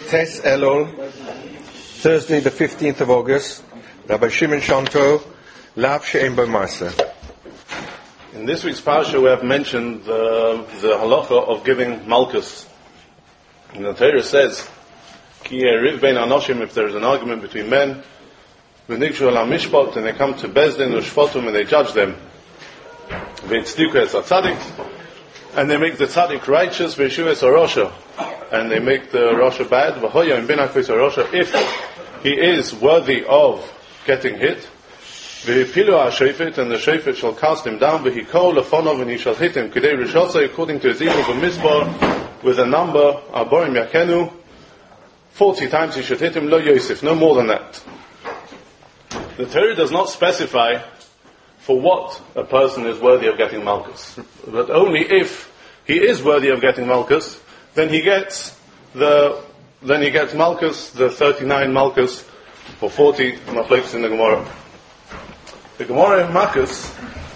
Tes Elul, Thursday the 15th of August, Rabbi Shimon Shanto, Lav She'en Bo Ma'aseh. In this week's parsha we have mentioned the halacha of giving malchus. And the Torah says, Ki riv bein anoshim, if there is an argument between men, v'nigshu ala mishpat, and they come to Bezdin u'shvatum and they judge them, v'yitzdiku es tzaddik, and they make the tzaddik righteous, v'yeshu es arosha, and they make the Rasha bad, v'hoya in binakvis Rasha, if he is worthy of getting hit, v'hipilu ha-shofet, and the shofet shall cast him down, v'hikol lefonov, and he shall hit him, k'dei rishosai, according to Ezekiel b'mizbar, with a number, aborim yakenu, 40 times he should hit him, lo Yosef, no more than that. The Torah does not specify for what a person is worthy of getting malchus, but only if he is worthy of getting malchus, then he gets malchus, the 39 malchus, or 40 machlokes in the Gemara. The Gemara in Malchus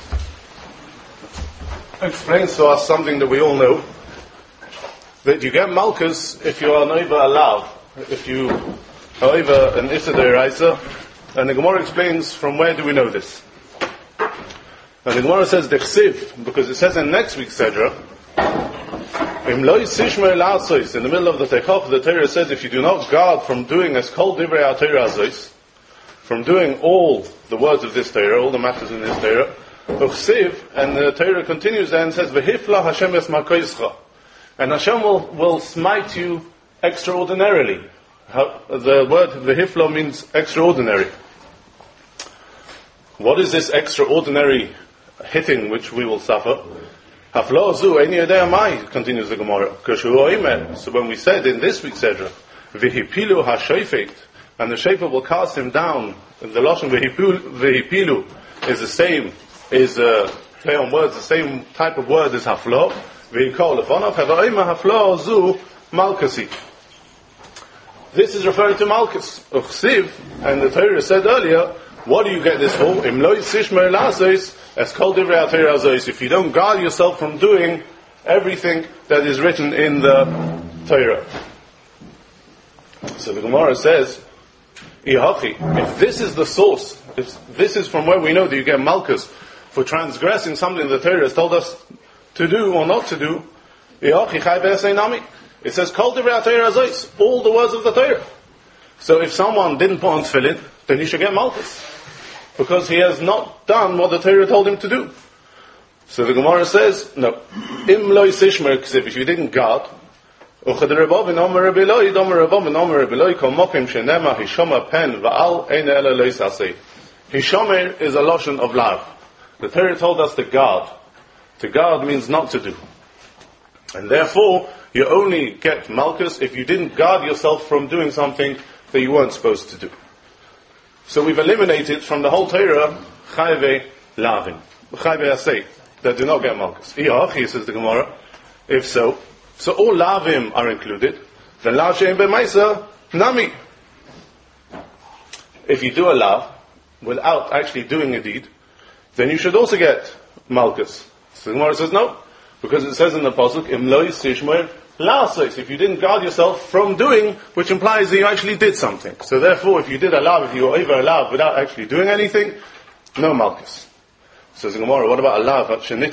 explains to us something that we all know, that you get malchus if you are over a lav, if you are over an issa d'oraisa, and the Gemara explains from where do we know this. And the Gemara says dechsiv, because it says in next week's Sedra, in the middle of the Teichach, the Torah says, if you do not guard from doing as kol divrei ha-Torah azois, from doing all the words of this Torah, all the matters in this Torah, uchsiv, and the Torah continues there and says, v'hifla Hashem es makoischa, and Hashem will smite you extraordinarily. The word v'hifla means extraordinary. What is this extraordinary hitting which we will suffer? Continues the Gemara. So when we said in this week's Sedra, v'hipilu ha-shofet, and the shofet will cast him down, the lashon v'hipilu is the same, is a play on words, the same type of word as haflo, v'hikol lefonav, ha'va'ima haflo zu malchasi. This is referring to malchus, uchsiv, and the Torah said earlier, what do you get this for? Im lo yisishmer lazos, as kol divrei ha-Torah azos, if you don't guard yourself from doing everything that is written in the Torah. So the Gemara says, if this is the source, if this is from where we know that you get malchus for transgressing something the Torah has told us to do or not to do, it says kol divrei ha-Torah azos, all the words of the Torah. So if someone didn't put on tefillin, then he should get malchus, because he has not done what the Torah told him to do. So the Gemara says, no. Im lo yisishmer, if you didn't guard, Hishama is a lotion of lav. The Torah told us to guard. To guard means not to do. And therefore, you only get malchus if you didn't guard yourself from doing something that you weren't supposed to do. So we've eliminated from the whole Torah chayve lavin, chayve asay, that do not get malchus. Iyachi, says the Gemara. If so all lavim are included. Then lav she'en b'maisa nami. If you do a lav without actually doing a deed, then you should also get malchus. So the Gemara says no, because it says in the pasuk im lo yisishmer la'asos, if you didn't guard yourself from doing, which implies that you actually did something. So therefore, if you did a lav, if you were over a lav without actually doing anything, no malchus. Says the Gemara, what about a lav?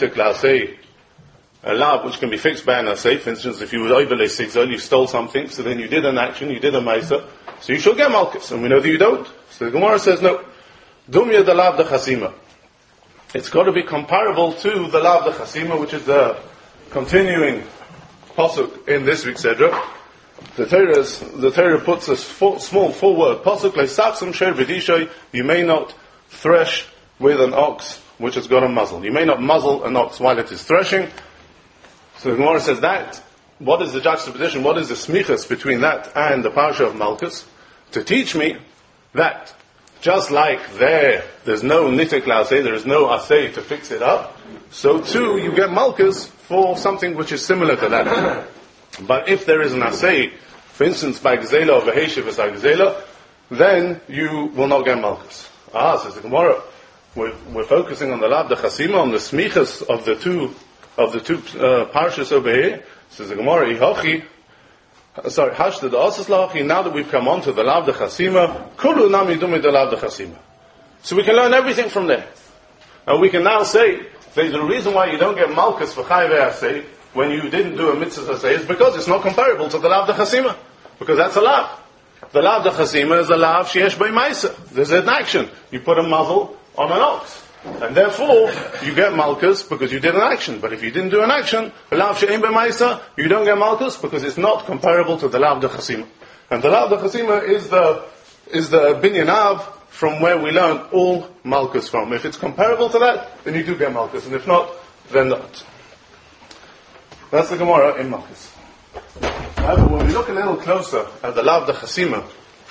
A lav which can be fixed by an asay. For instance, if you were over le'sigzol, you stole something, so then you did an action, you did a maisa, so you should get malchus, and we know that you don't. So the Gemara says no. Dumya the lav the chasima. It's got to be comparable to the lav the chasima, which is the continuing pasuk in this week's Sedra. The Torah puts a small foreword pasuk like saksam sher b'dishay. You may not thresh with an ox which has got a muzzle. You may not muzzle an ox while it is threshing. So the Gemara says that. What is the juxtaposition? What is the smichas between that and the parsha of Malchus? To teach me that just like there's no nitik la'aseh, there is no aseh to fix it up, so too you get malchus for something which is similar to that. But if there is an aseh, for instance by gzela or v'heshiv as gzela, then you will not get malchus. Says the Gemara, we're focusing on the lav the chasima, on the smichas of the two parshas over here. Says the Gemara, ihachi Sorry, Hashda the Osaslachi, now that we've come on to the Lav de Chasima, Kulu Nami Dumi the Lav de Chasima. So we can learn everything from there. And we can now say, there's a reason why you don't get Malkus for Chayve Asay, when you didn't do a Mitzvah Asay, is because it's not comparable to the Lav de Chasima. Because that's a Lav. The Lav de Chasima is a Lav Sheyesh Bei Maisa. There's an action. You put a muzzle on an ox. And therefore, you get Malkus because you did an action. But if you didn't do an action, Lav She'en Bei Maisa, you don't get Malkus because it's not comparable to the Lav de Chasima. And the Lav de Chasima is the Binyan Av from where we learn all Malkus from. If it's comparable to that, then you do get Malkus. And if not, then not. That's the Gemara in Malkus. However, when we look a little closer at the Lav de Chasima,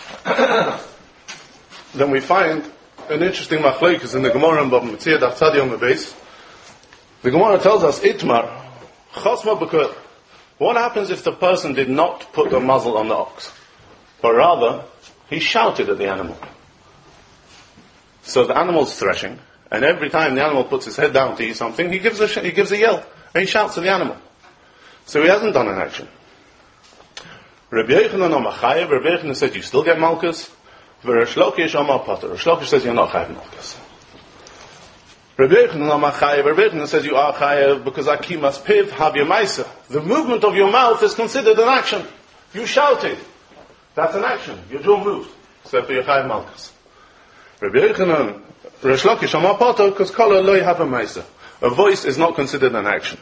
then we find an interesting machlokes in the Gemara in Bava Metzia Daf Tzadi on the base. The Gemara tells us, Itmar, Chosma B'Kur. What happens if the person did not put the muzzle on the ox, but rather, he shouted at the animal? So the animal's threshing, and every time the animal puts his head down to eat something, he gives a yell, and he shouts at the animal. So he hasn't done an action. Rabbi Yochanan Amachayev, Rabbi Yochanan said, you still get Malkus. Rish Lakish Amar Potter. Rish Lakish says you're not Chayev Malkus. Rabbi Yochanan Amachayev, Rabbi Yochanan says you are Chayev because Akimas Piv Hav Yemaisa. The movement of your mouth is considered an action. You shouted. That's an action. Your jaw moved. So you're Chayev Malkus. Rabbi Yochanan, Rish Lakish Amar Potter, because Kala Lo Yahav Yemaisa. A voice is not considered an action.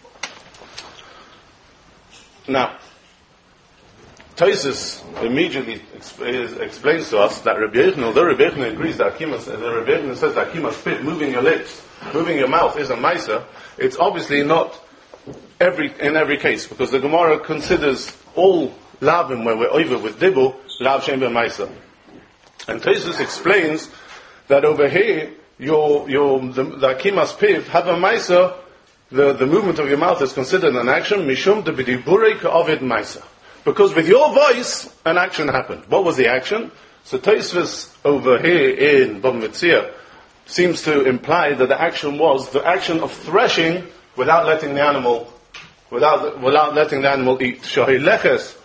Now, Tosfos immediately explains to us that Rabbi Yochanan, although Rabbi Yochanan agrees that Rabbi Yochanan says that Akimas Pit, moving your lips, moving your mouth is a Maisa, it's obviously not in every case, because the Gemara considers all Lavim where we're over with Dibur, Lav Shem Ben Maisa. And Tosfos explains that over here, the Akimas Pit, have a Maisa, the movement of your mouth is considered an action, Mishum de B'diburei Ka'ovid Maisa. Because with your voice, an action happened. What was the action? So Tosfos over here in Bava Metzia seems to imply that the action was the action of threshing without letting the animal eat. Shahileches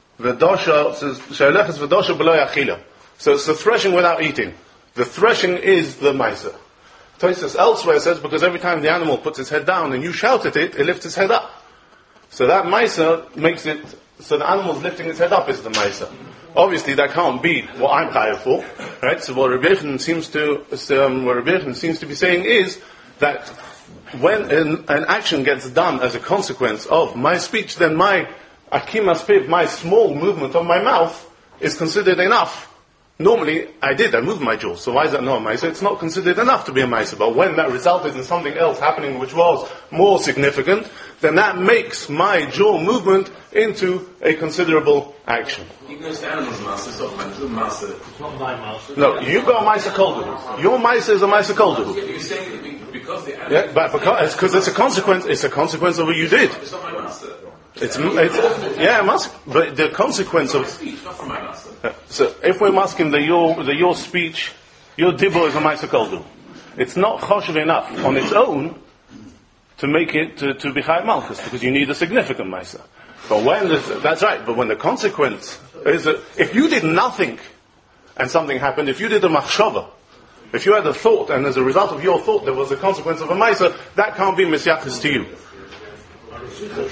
v'dosha below achila. So it's the threshing without eating. The threshing is the Maisa. Tosfos elsewhere says because every time the animal puts its head down and you shout at it, it lifts its head up. So that Maisa makes it. So the animal's lifting its head up is the Maisa. Obviously, that can't be what I'm chayav for, right? So what Rabbi Yochanan seems to be saying is that when an action gets done as a consequence of my speech, then my akimas piv, my small movement of my mouth, is considered enough. Normally, I moved my jaw, so why is that not a Maisa? It's not considered enough to be a Maisa, but when that resulted in something else happening which was more significant, then that makes my jaw movement into a considerable action. Even though it's the animal's Maisa, it's not Maisa. It's not my Maisa. No, you got a Maisa Koldu. Your Maisa is a Maisa Koldu. You're saying because the animal... Yeah, but because it's a consequence of what you did. It's not my Maisa. It must, but the consequence of... So if we're asking that your speech, your dibur is a Maisa Koldu, it's not choshev enough on its own to make it to be Chayav Malkus, because you need a significant Maisa. But that's right, but when the consequence is that if you did nothing and something happened, if you did a machshava, if you had a thought and as a result of your thought there was a consequence of a Maisa, that can't be misyachis to you. So he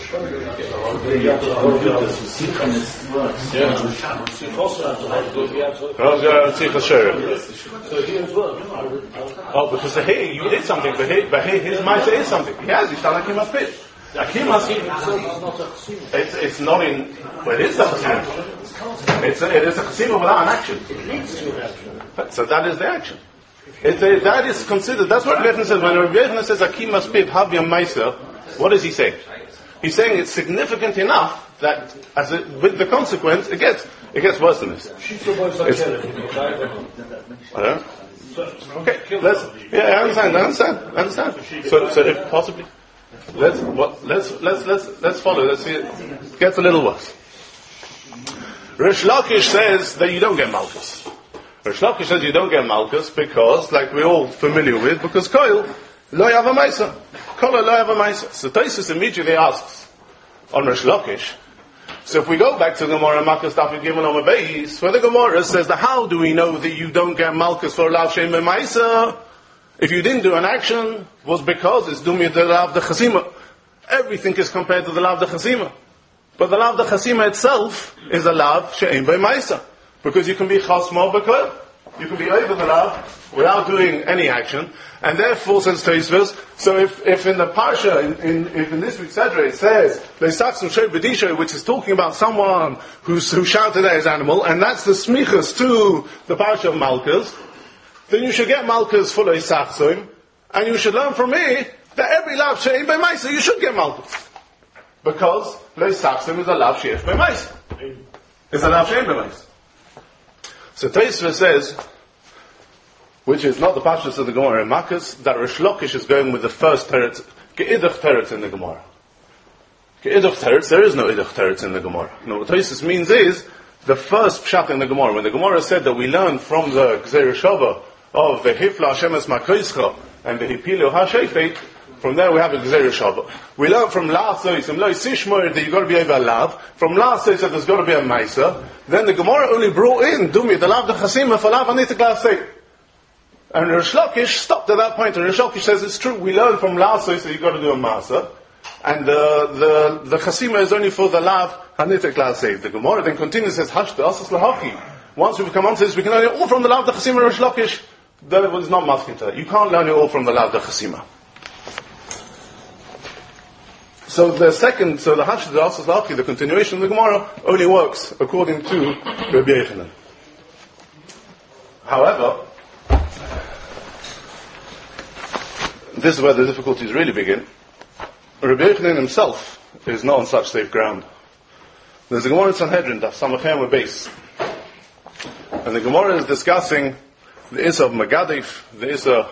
as well. Oh, because here you did something, but here his Maisa is something. He has, he's done Akimas Pit. Akimas, it's not in, well it is a Chasima. It is a Chasima without an action. So that is the action. That is considered, that's what Rabbi Yochanan says. When Rabbi Yochanan says Akimas Pit, Havya Maisa, what does he say? He's saying it's significant enough that with the consequence, it gets worse than this. Okay, I understand. So if possibly, let's follow. Let's see. It gets a little worse. Rish Lakish says that you don't get Malkus. Rish Lakish says you don't get Malkus because, like we're all familiar with, because Koil lo yav Maisa. So Tosfos immediately asks on Rish Lakish, So if we go back to the Gemara Malkus Daf Gimel on the base, where the Gemara says that how do we know that you don't get Malkus for Lav Shem B'Maisa? If you didn't do an action, was because it's Dumya the Lav the Chasima. Everything is compared to the Lav the Chasima. But the Lav the Chasima itself is a Lav She'em B'Maisa. Because you can be Chasma B'Kol. You can be over the Lav without doing any action. And therefore, says Tosfos, so if in the Parsha, if in this week's Sedra, it says, Le'sachsum Shei B'Disha, which is talking about someone who shouted at his animal, and that's the smichas to the Parsha of Malkus, then you should get Malkus for Le'sachsum, and you should learn from me that every Lav She'em B'Maisa, you should get Malkus. Because Le'sachsum is a Lav She'em B'Maisa. It's a Lav She'em B'Maisa. So Tosfos says, which is not the Pashas of the Gemara in Makkas, that Rish Lakish is going with the first teretz, Ge'idach teretz in the Gemara. Ge'idach teretz, there is no idach teretz in the Gemara. No, what Tosfos means is, the first pshat in the Gemara, when the Gemara said that we learn from the Gzeir Shava of the Hifla Hashemes Makoischa and the Hipilu HaShefet, from there we have a Gzeir Shava. We learn from last Sois, and Lo Sishmoir, that you've got to be over a Lav. From last Sois, that there's got to be a Maisa. Then the Gemara only brought in, Dumi, the Lav the Chasima, for Lav Anitik Lasei. And Rish Lakish stopped at that point, and Rish Lakish says it's true, we learn from last Sois that you've got to do a Masa. And the Chasima is only for the Lav Anitik Lasei. The Gemara then continues, says, Hash the Asas Lahaki. Once we've come on to this, we can learn it all from the Lav the Chasima, Rish Lakish. That was not masking to that. You can't learn it all from the Lav the Chasima. So the Hashd Asas Lahaki, the continuation of the Gemara, only works according to Rabbi Yochanan. However, this is where the difficulties really begin. Rabbi Yochanan himself is not on such safe ground. There's a Gemara in Sanhedrin, Daf Samachem with base. And the Gemara is discussing the Issa of Magadif, the Issa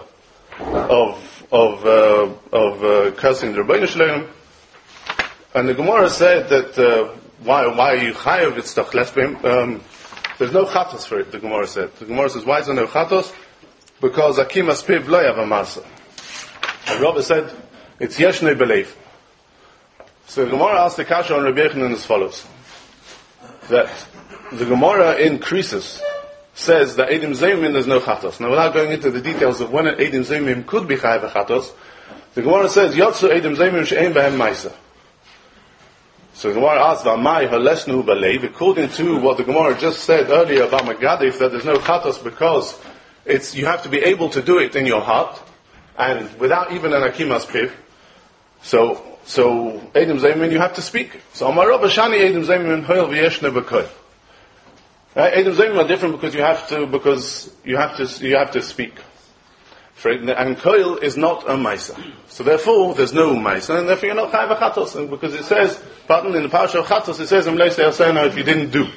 of cursing the Rebbeinu Shalom. And the Gemara said that, why are you chayav v'tztach lesbim? There's no chatos for it, the Gemara said. The Gemara says, why is there no chatos? Because Akimas Piv lo yav masa. And Rabbi said, it's yeshnei belev. So the Gemara asked the kasha on Rabbi Yochanan as follows. That the Gemara in Krisus says that Eidim Zeimim there's no chatos. Now without going into the details of when an Eidim Zeimim could be chayav chatos, the Gemara says, Yotzu Eidim Zeimim she'ein behem maisa. So the Gemara asks, V'amai halesnu belev, according to what the Gemara just said earlier about Magadif, that there's no chatos because you have to be able to do it in your heart, and without even an akimas piv. So Eidim Zeimin, you have to speak. So Amar Rabba Shani Eidim Zeimin hoil v'yeshne b'kol. Eidim Zeimin are different because you have to speak. And koil is not a maisa. So therefore, there's no maisa, and therefore you're not chayav chatos. And because it says, pardon, in the parasha of chatos, it says, if you didn't do.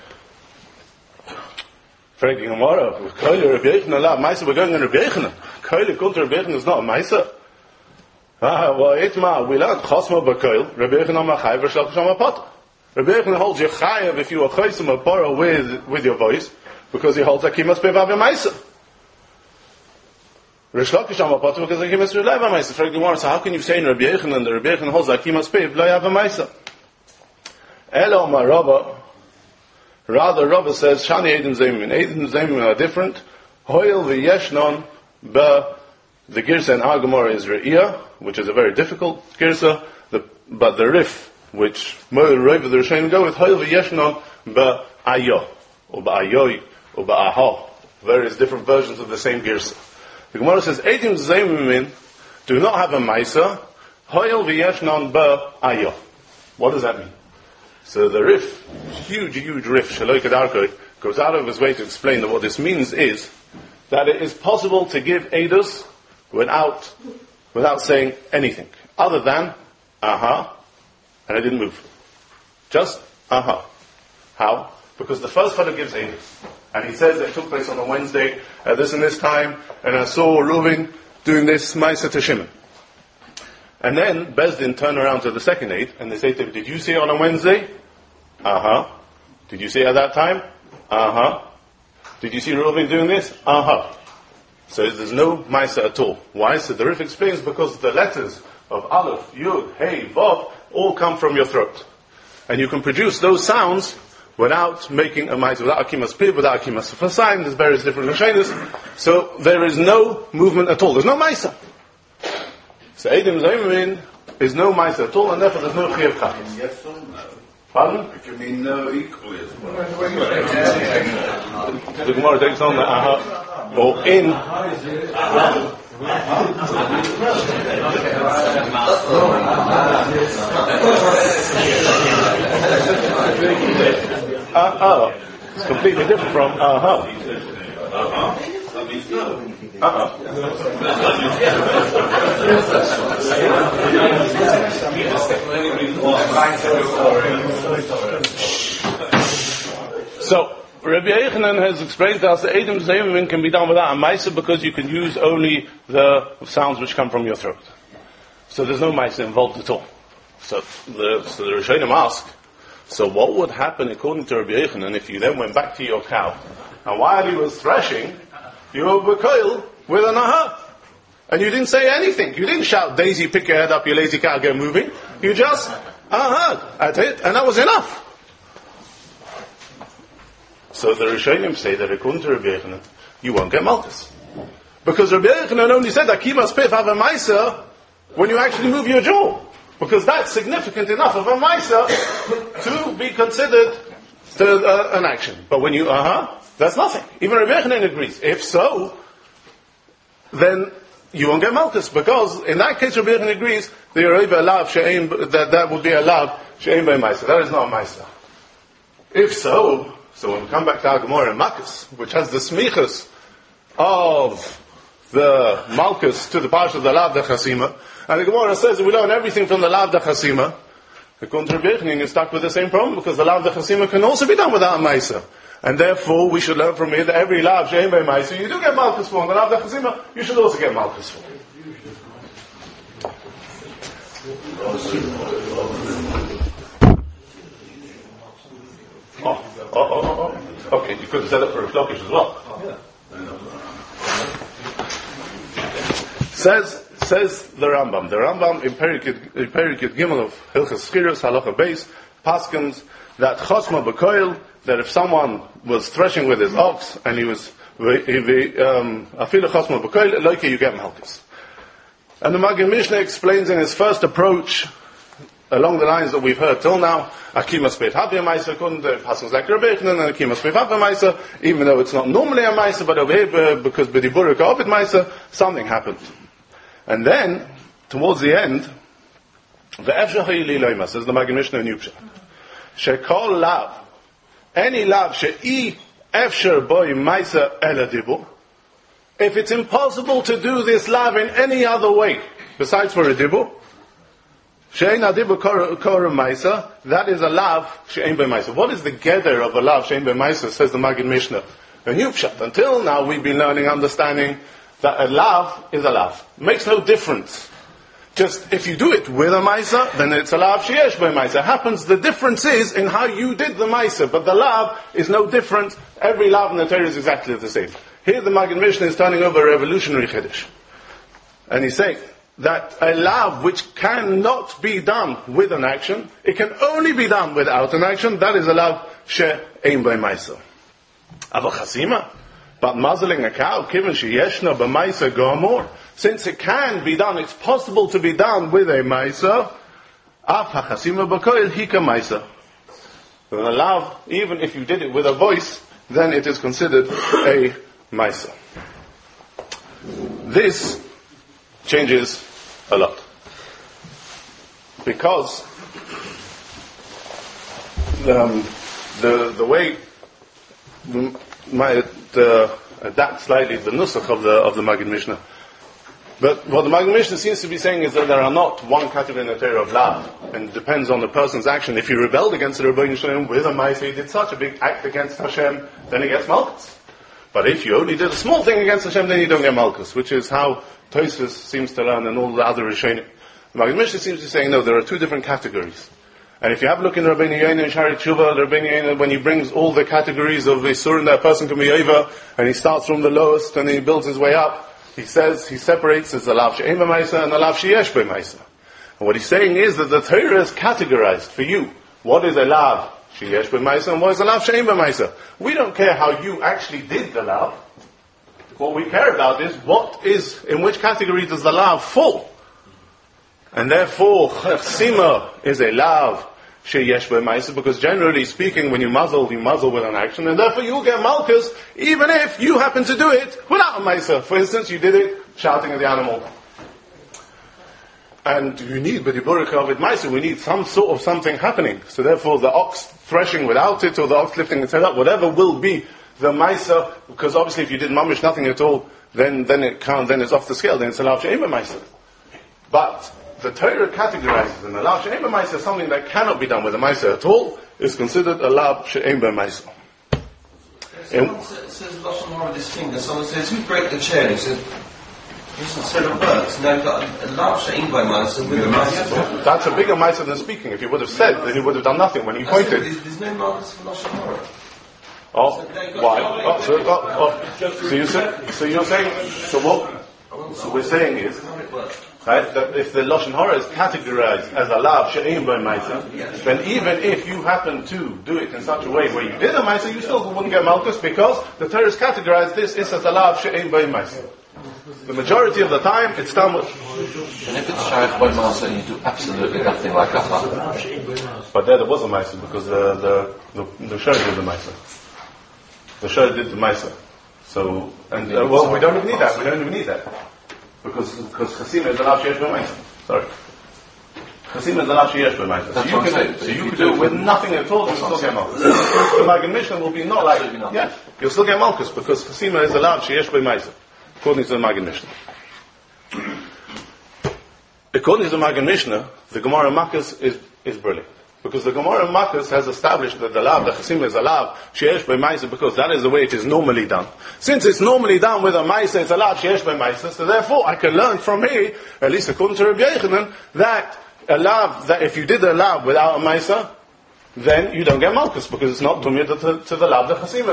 Frankie Gemara, with koil Rabbi Yochanan, la maisa, we're going on Rabbi Yochanan. Koil contra Rabbi Yochanan is not a maisa. Well, itma, we learned chosma b'koil, Rabbi Yochanan machayav v'shlach shama pata. Rabbi Yochanan holds you chayav if you are chosim a pora with your voice, because he holds akimas bevav maisa. Rish Lakish Amapata because Akimas Piv lo yav ma'isa. Frank Gemara, so how can you say in Rabbi Yochanan that Rabbi Yochanan holds Akimas Piv lo yav ma'isa? Elo ma Rabba. Rather, Rabba says Shani Eidim Zeimin. Eidim Zeimin are different. Hoil v'yeshnon be the girsa in our Gemara is Re'iyah, which is a very difficult girsa. But the Rif, which Moed Rov the Rishonim go with, Hoil v'yeshnon be Ayo, or be Ayoy, or be Aha. Various different versions of the same girsa. The Gemara says, Eidim Zeimin do not have a Maisa, Hoyel v'yeshnon ba'ayo. What does that mean? So the Rif, huge Rif, Shaloi Kedarkoi, goes out of his way to explain that what this means is that it is possible to give Eidos without saying anything, other than, aha, and I didn't move. Just, aha. How? Because the first fellow gives Eidos. And he says that it took place on a Wednesday at this and this time, and I saw Reuven doing this Ma'aseh to Shimon. And then Bezdin turn around to the second aid, and they say to him, did you see it on a Wednesday? Uh-huh. Did you see it at that time? Uh-huh. Did you see Reuven doing this? Uh-huh. So there's no Ma'aseh at all. Why? So the Rif explains because the letters of Aleph, Yud, Hey, Vav all come from your throat. And you can produce those sounds without making a Maisa, without Akimas Piv, without Akimas Fasayim. There's various different Rishonos. So there is no movement at all. There's no Maisa. So Eidim Zaymin is no Maisa at all, and therefore there's no Chiyav Chafetz. Yes or no? Pardon? If you mean no equally as well. The Gemara takes on the aha, or in. It's completely different from aha. That means no. So, Rabbi Yochanan has explained to us that Eidim Zayimim can be done without a Maisa because you can use only the sounds which come from your throat. So there's no Maisa involved at all. So the Rishonim ask, so what would happen according to Rabbi Yochanan if you then went back to your cow, and while he was threshing, you were bekoil with an aha? And you didn't say anything. You didn't shout, Daisy, pick your head up, you lazy cow, get moving. You just aha at it, and that was enough. So the Rishonim say that according to Rabbi Yochanan, you won't get malchus. Because Rabbi Yochanan only said that Kimas Pif have a Maisa when you actually move your jaw. Because that's significant enough of a Maisa to be considered an action. But when you that's nothing. Even Rabbi Yochanan agrees. If so, then you won't get malchus. Because in that case Rabbi Yochanan agrees that would be a lav she'ein by Maisa. That is not a Maisa. If so when we come back to our Gemara in Makkas, which has the smichas of the Malchus to the parsha of the Lav Chasima, and the Gemara says that we learn everything from the Lav Chasima, according to Rabbi Yochanan, you're stuck with the same problem, because the Lav Chasima can also be done without a Maisa. And therefore, we should learn from here that every Lav She'ein by Maisa, you do get Malchus for, and the Lav Chasima, you should also get Malchus for. Oh. Okay, you could have set up for a Flokish as well. Says the Rambam. The Rambam in Perikid Gimel of Hilchas Schiros Halacha Beis paskins that Chosma B'Koil, that if someone was threshing with his ox and he was Afilu Chosma B'Koil, like you get Malchus. And the Maggid Mishnah explains in his first approach along the lines that we've heard till now, Akimas Peit Havya Maisa, according to Pasuk like Rabbi Yochanan, and Akimas Peit Havya Maisa, even though it's not normally a Maisa, but over here, because B'diburah Ka'obit Maisa, something happened. And then, towards the end, the Efshah Ha'ili Loima, says the Maggid Mishnah in Yupshat, Shekol Lav, any Lav She'i Efshar Boi Maisa Ela Dibur, if it's impossible to do this Lav in any other way, besides for a Dibur, She'ein adibu korem maisa, that is a lav she'ein be maisa. What is the gather of a lav she'ein be maisa, says the Maggid Mishnah. A new pshat. Until now we've been learning, understanding that a lav is a lav. It makes no difference. Just if you do it with a maisa, then it's a lav she'esh be maisa. Happens, the difference is in how you did the maisa, but the lav is no different. Every lav in the Torah is exactly the same. Here the Maggid Mishnah is turning over a revolutionary chiddush. And he's saying that a lav which cannot be done with an action, it can only be done without an action, that is a lav she'ein by maisa. Ava chasima, but muzzling a cow, given sheyeshna b'maisa gomor, since it can be done, it's possible to be done with a maisa, af hachasima b'koil hika maisa. Then a lav, even if you did it with a voice, then it is considered a maisa. This changes a lot. Because the way might adapt slightly the nusach of the Maggid Mishnah. But what the Maggid Mishnah seems to be saying is that there are not one category in the Torah of lav, and it depends on the person's action. If he rebelled against the Rebbeinu Shalom with a Maisa, he did such a big act against Hashem, then he gets Malchus. But if you only did a small thing against Hashem, then you don't get Malchus, which is how Tosfos seems to learn and all the other Rishonim. The Maggid Mishnah seems to be saying, no, there are two different categories. And if you have a look in Rabbeinu Yoina and Shari Tshuva, Rabbeinu Yoina, when he brings all the categories of Isurim that a person can be over, and he starts from the lowest and he builds his way up, he says, he separates as the lav she'ein b'maisa and the lav she'yesh b'maisa. And what he's saying is that the Torah is categorized for you what is a lav sheyesh b'maisa and what is a lav she'ein b'maisa. We don't care how you actually did the lav. What we care about is in which category does the lav fall. And therefore, chasima is a lav sheyesh b'maisa, because generally speaking, when you muzzle with an action, and therefore you'll get malchus, even if you happen to do it without a maisa. For instance, you did it shouting at the animal. And you need, but maisa, we need some sort of something happening. So therefore, the ox threshing without it, or the ox lifting its head up, whatever will be the maisa, because obviously if you did mamish nothing at all, then it's off the scale, then it's a lav she'ein b'maisa. But the Torah categorizes in a lav she'ein b'maisa something that cannot be done with a maisa at all, is considered a lav she'ein b'maisa. Someone says lashon hara with his finger. Someone says, "Who break the chair?" And he said, "Instead of words." Now you've got a lav she'ein b'maisa with a maisa. That's a bigger maisa than speaking. If he would have said, then he would have done nothing when he pointed. There's no markers for lashon hara. Oh, why? So you're saying, so we're saying is, right, that if the lashon hara is categorized as a lav she'ein b'maisa, then even if you happen to do it in such a way where you did a maisa, you still wouldn't get malchus, because the Torah has categorized this as a lav she'ein b'maisa. The majority of the time, it's Talmud. And if it's shaykh by maisa and you do absolutely nothing like that, but there was a maisa, because the shah did the maisa. The shah did the maisa. So, well, we don't even need that. We don't even need that. Because chasima is the lav sheyesh b'maisa. Sorry. Chasima is the lav sheyesh b'maisa. So you can do it with nothing at all, and you'll still get malchus. The Magen Mishnah will be not like, yeah, you'll still get malchus, because chasima is the lav sheyesh b'maisa, according to the Magen Mishnah. According to the Magen Mishnah, the Gemara Makkas is brilliant. Because the Gemara Makkas has established that the chasima is a lav sheyesh b'maisa, because that is the way it is normally done. Since it's normally done with a maisa, it's a lav sheyesh b'maisa, so therefore I can learn from here, at least according to Rabbi Yochanan, that if you did a lav without a maisa, then you don't get malchus, because it's not tumid to the lav the chasima.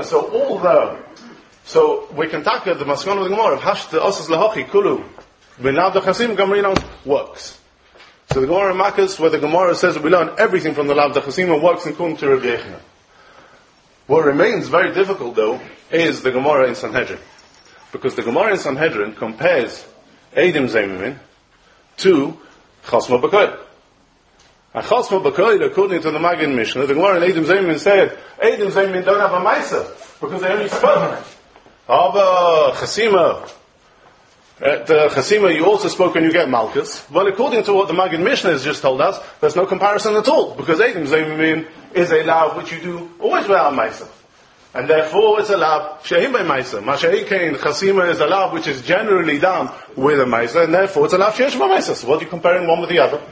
So we can tackle the maskon of the Gemara of hash the osas lahochi kulu b'lav the chasima gamrinon works. So the Gemara Makkas, where the Gemara says that we learn everything from the lav the chasima, works according to Rabbi Yochanan. What remains very difficult, though, is the Gemara in Sanhedrin, because the Gemara in Sanhedrin compares Eidim Zaymimin to Chasma B'Koil. And Chasma B'Koil, according to the Magen Mishnah, the Gemara in Eidim Zaymimin said, Eidim Zaymimin don't have a Maisa, because they only spoke. Aba Chasima, at Chasima you also spoke when you get Malchus. Well, according to what the Magen Mishnah has just told us, there's no comparison at all, because Eidim Zaymimin is a lav which you do always without Maisa. And therefore it's a lav she'ein b'maisa. Masha'ikein chasima is a lav which is generally done with a maisa, and therefore it's a lav she'esh b'maisa. So what are you comparing one with the other?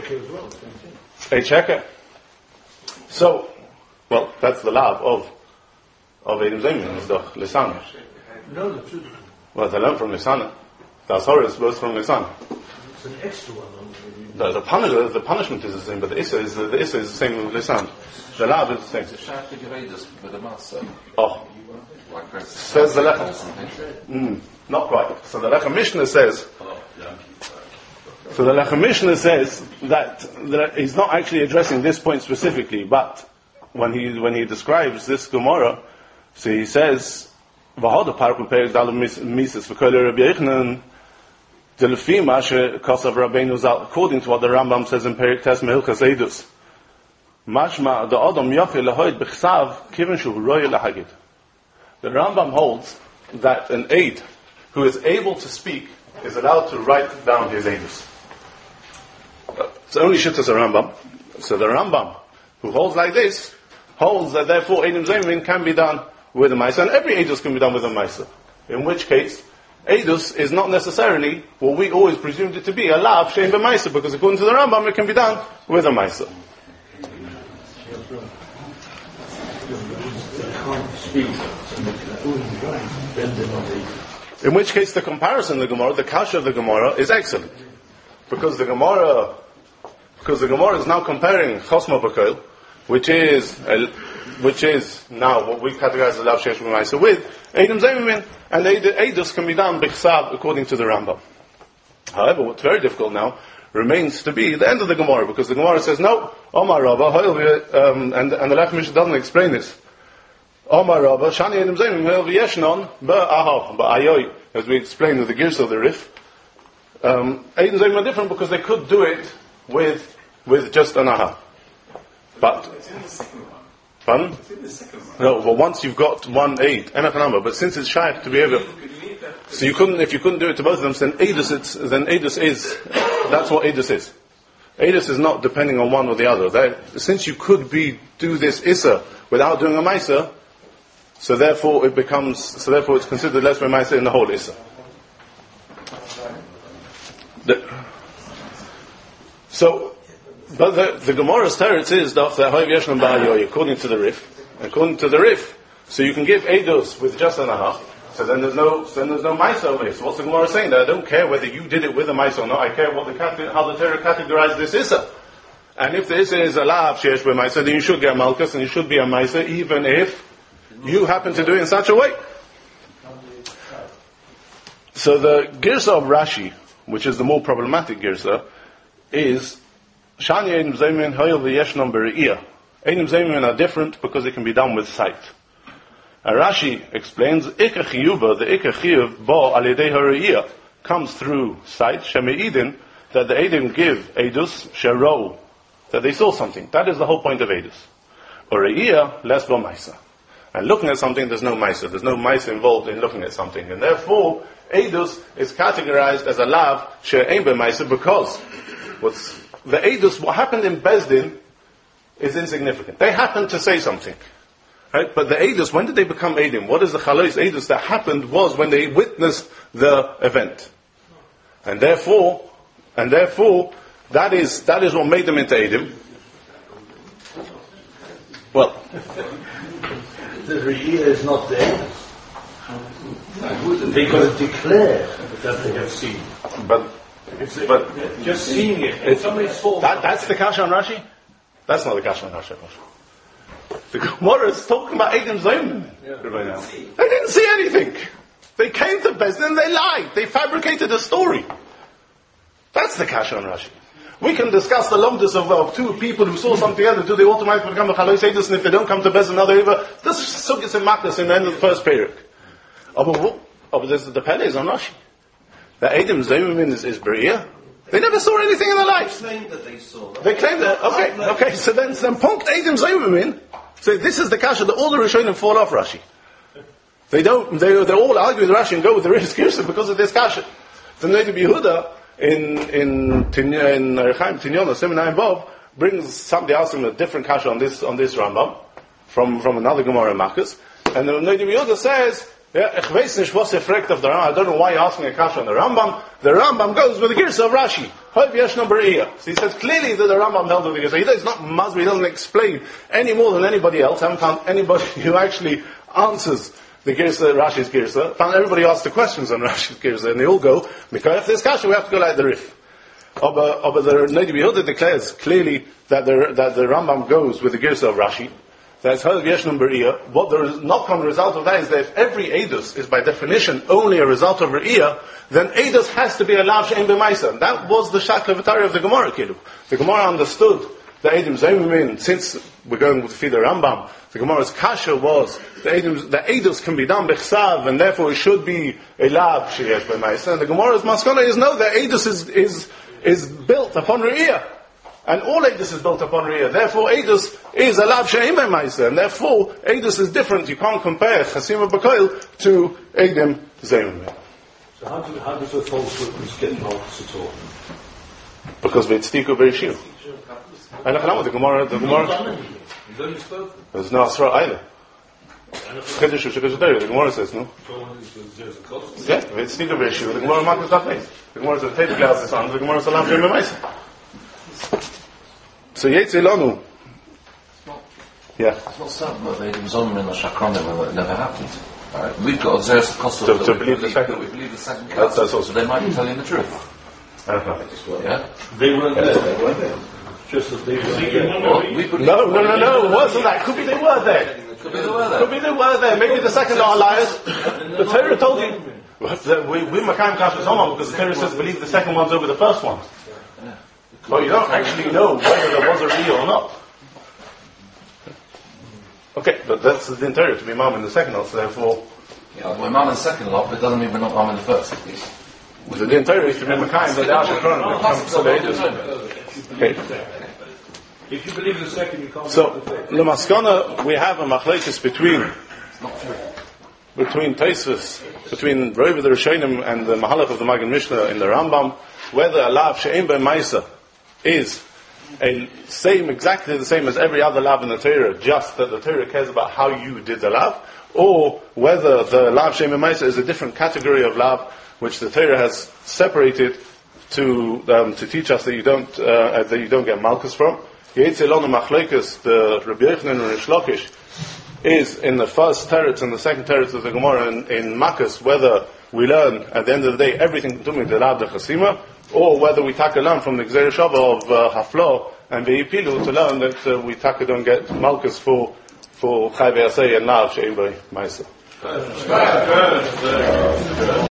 A sheker. So, well, that's the lav of Eidim Zaymimin, is the Lisana. Well, they learn from Lisana. The Asara is both from Lisana. It's an extra one. The punishment is the same, but the Issa is the same with Lisana. The lav is the same. Oh. Says the Lechem. Not quite. So the Lechem Mishnah says, that he's not actually addressing this point specifically, but when he describes this Gemara, so he says, according to what the Rambam says in Perik Tes Mehilchas Eidus, Mashma the Adam Yochel Lahoid B'Chsav Kivin Shu Royal Lahagid. The Rambam holds that an aid who is able to speak is allowed to write down his Eidus. It's only Shittas a Rambam. So the Rambam, who holds like this, holds that therefore Eidim Zaymimin can be done with a Maisa, and every Eidus can be done with a Maisa. In which case, Eidus is not necessarily what we always presumed it to be, a lav she'ein b'maisa, because according to the Rambam it can be done with a Maisa. In which case the comparison of the Gemara, the kasha of the Gemara, is excellent. Because the Gemara is now comparing Chosma B'Koil, which is now what we categorize as lav she'esh b'maisa, with Eidim Zaymimin, and Eidus can be done b'chsav according to the Rambam. However, what's very difficult now, remains to be the end of the Gemara, because the Gemara says, no, Omar Rabba, and the Lech Mishnah doesn't explain this. Omar Rabba, Shani Eidim Zayim, Yeshnon, Ba'ayoy, as we explained with the gears of the Rif. Eidim Zayim are different because they could do it with just an aha. But, It's in the second one. pardon? It's in the second one. No, well, once you've got 1 aid, Enach number, but since it's shaykh to be able, so if you couldn't do it to both of them, then Eidus is, that's what Eidus is. Eidus is not depending on one or the other. Since you could do this Issa without doing a Maisa, so therefore it's considered less than Maisa in the whole Issa. But the Gemara's teretz is according to the Rif. So you can give Eidos with just an aha. So then there's no Maisa over here. So what's the Gemara saying there? I don't care whether you did it with a Maisa or not. I care how the Torah categorized this Issa. And if the Issa is a Lav Sheesh by Maisa, then you should get Malkus and you should be a Maisa, even if you happen to do it in such a way. So the Girsa of Rashi, which is the more problematic Girsa, is Shani Eidim Zaymin Hoyel V'Yeshnam Bere'iyah. Eidim Zaymin are different because it can be done with sight. And Rashi explains, Ikar Chiyuva, the Ikar Chiyuv, Bo Alidei HaRe'iyah, comes through sight, Sheme'idin, that the Eidim give Eidus Shero, that they saw something. That is the whole point of Eidus. Or Re'iyah, less Bo Maisa. And looking at something, there's no Maisa. There's no Maisa involved in looking at something. And therefore, Eidus is categorized as a Lav She'ein Be Maisa, because what happened in Bezdin is insignificant. They happened to say something. Right? But the Eidus, when did they become Eidim? What is the Chalois Eidus that happened was when they witnessed the event. And therefore, that is what made them into Eidim. Well, the Re'iyah is not there. They could declare that they have seen. But Just seeing it. And somebody saw that's the Kasha on Rashi? That's not the Kasha on Rashi. The Gemara is talking about Eidim Zayim. They didn't see anything. They came to Bezdin and they lied. They fabricated a story. That's the Kasha on Rashi. We can discuss the lumdus of two people who saw something together. Do they automatically become a Chalois Eidus? And if they don't come to Bezdin, another Eva? This is Sukkis and Makdas in the end of the first period. But this is the Pele is on Rashi. The Eidim Zayim is Bere'iyah. They never saw anything in their lives. They claimed that they saw. They claimed that. Okay. So then Punkt Eidim Zayim say this is the Kasha that all the Rishonim fall off Rashi. They all argue with Rashi and go with the Rish Kirsa because of this Kasha. The Neidim Yehuda in Rechaim Tinyona Seminary Bob brings somebody else in a different Kasha on this Rambam from another Gemara in Makkas, and the Neidim Yehuda says, I don't know why you're asking a Kasha on the Rambam. The Rambam goes with the Girsa of Rashi. So he says clearly that the Rambam held with the Girsa. He's not Mazri, he doesn't explain any more than anybody else. I haven't found anybody who actually answers the Girsa, Rashi's Girsa. Found everybody asks the questions on Rashi's Girsa, and they all go, because if there's Kasha, we have to go like the Rif. But the Neidim Yehuda declares clearly that the Rambam goes with the Girsa of Rashi. That's Halav Yeshnum Bere'iyah. What the knock-on result of that is that if every Eidus is by definition only a result of Re'iyah, then Eidus has to be a Lav She'en B'Maisa. That was the Shaklevatari of the Gemara, Kilu. The Gemara understood the Eidim Zayim, since we're going with the Rambam, the Gemara's Kasha was the Eidus can be done B'Chsav, and therefore it should be a Lav She'en B'Maisa. And the Gemara's Maskana is no, the Eidus is built upon Re'iyah. And all Eidus is built upon Re'iyah. Therefore, Eidus is a Lav She'en B'Maisa. And therefore, Eidus is different. You can't compare Chasima B'Koil to Eidim Zayim. So how does a false witness get Malkus at all? Because V'Tztiku B'Rishil. And the Gemara, there's no Asra either. The Gemara says, no? Yeah, V'Tztiku B'Rishil. The Gemara marks that place. The Gemara says, take the glass this on. The Gemara says, Lav She'en B'Maisa. So Yetzei Lanu. Yeah. It's not certain that they was on in the Shakronim and it never happened. Right? We've got to observe the cost of to believe the second. We believe the second case. That's also. So they might be telling the truth. Yeah. They weren't there. Just that they were there. No. It wasn't that. Could be they were there. Could be they were there. Maybe the second are liars. The Torah told you. We Makayim Kasha Zomam because the Torah says believe the second one's over the first one. Yeah. But you don't actually know whether there was a real or not. Okay, but that's the interior to be mom in the second lot, so therefore... Yeah, we're mom in the second lot, but it doesn't mean we're not mom in the first. So the interior is to be Mekayim, but the Ashakron, so they just... Okay. If you believe in the second, you can't So, believe the third. Lemaskana, we have a machlekes between Taisvus, between Reuven the Rishonim and the Mahalach of the Magen Mishnah in the Rambam, whether a lav she'ein ben Maisa is exactly the same as every other lav in the Torah, just that the Torah cares about how you did the lav, or whether the lav she'ein ben Maisa is a different category of lav which the Torah has separated to teach us that you don't get malchus from. Yetzilon Machlekes, the Rabbi Yochanan and Rish Lakish, is in the first teretz and the second teretz of the Gemara in Makkas, whether we learn at the end of the day everything to me the lav de chasima, or whether we take a learn from the Gzeir Shava of Haflo and Veipilu to learn that we don't get malchus for Chai Ve'asei and lav she'en bei Maisa.